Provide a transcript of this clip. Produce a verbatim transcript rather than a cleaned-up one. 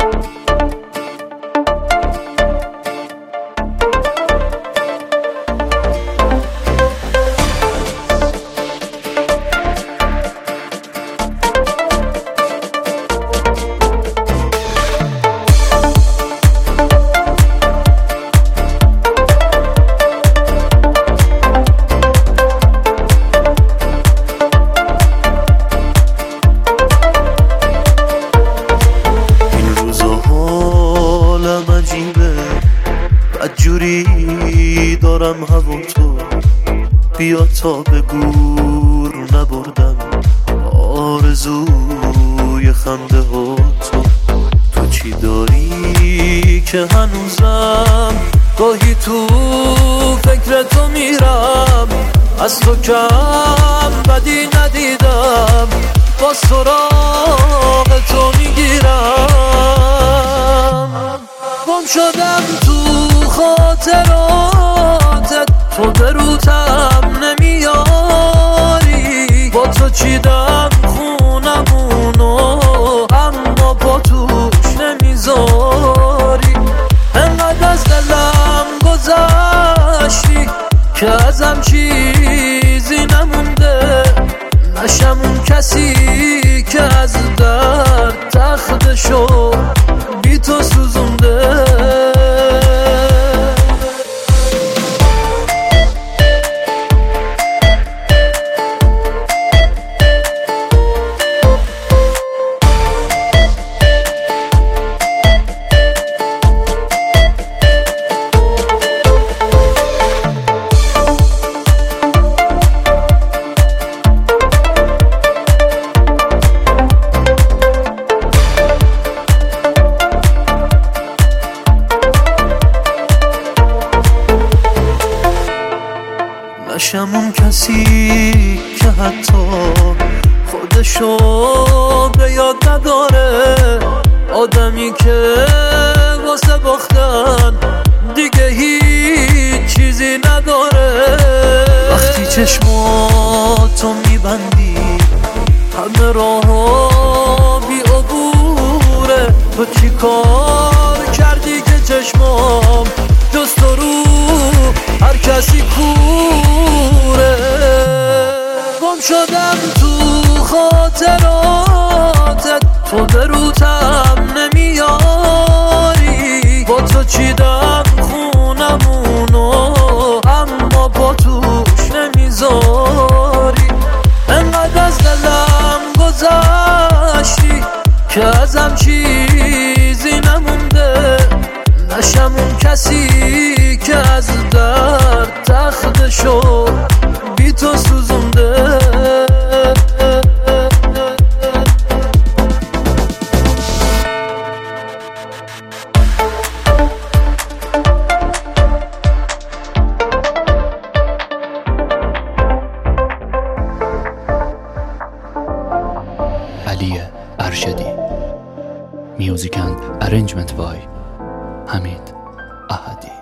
جوری دارم هوا تو بیا تا به گور نبردم آرزوی خنده ها تو تو چی داری که هنوزم گاهی تو فکر تو میرم از تو کم بدی ندیدم با سراغ تو میگیرم گم شدم تو خاطراتت تو به روتم نمیاری با تو چیدم خونمونو اما با توش نمیذاری انقدر از دلم گذشتی که ازم چیزی نمونده نشم اون کسی که از درد تخته شد بی تو سوزونده نشم اون کسی که حتی خودشو به یاد نداره آدمی که واسه باختن دیگه هیچ چیزی نداره وقتی چشماتو میبندی همه راه بی عبوره تو چی کار کردی که چشمام جز تو رو هر کسی کوره گم شدم تو خاطراتت تو به روتم نمیاری با تو چیدم خونمونو اما با توش نمیذاری انقدر از دلم گذشتی که ازم چیزی نمونده نشم اون کسی که از درد تخته شد بی تو سوزونده علی ارشدی میوزیک اند ارنجمنت بای حمید احدی.